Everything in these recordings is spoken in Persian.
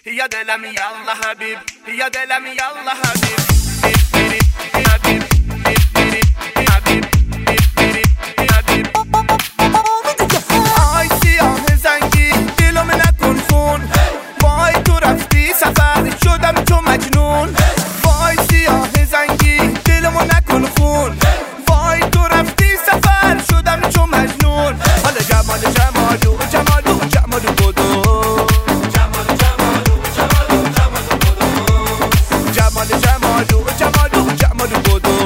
يا دلم يلا حبيب يا دلم يلا حبيب حبيب حبيب حبيب آی سیاه زنگی دلم نکن خون وای تو رفتی سفر شدم چون مجنون وای سیاه زنگی دلم نکن خون وای تو رفتی سفر شدم چون مجنون حالا جمال جمالو جمالو جمالو بدو جمال جمالو جمالو جمالو بدو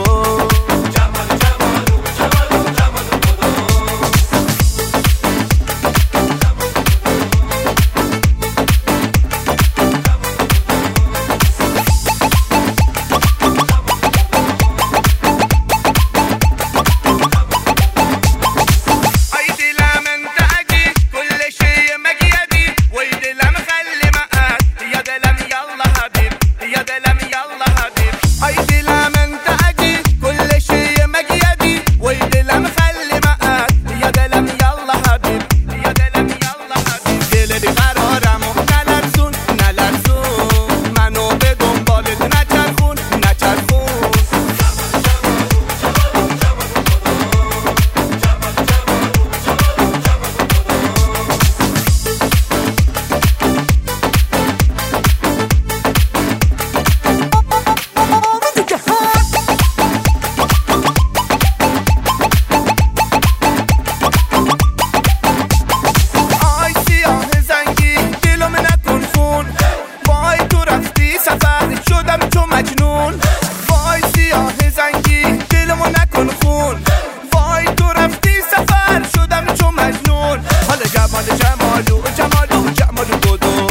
مجنون وای سیاه زنگی دلمو نکن خون وای تو رفتی سفر شدم چون مجنون حالا جمال جمالو جمالو جمالو بدو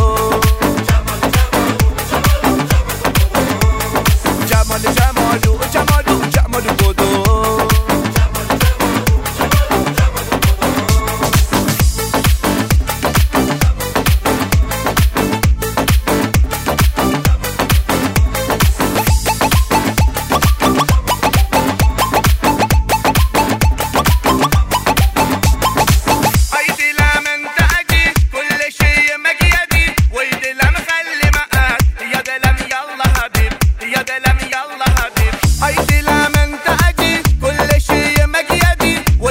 جمال جمالو جمالو جمالو بدو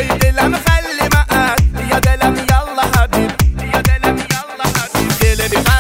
Let it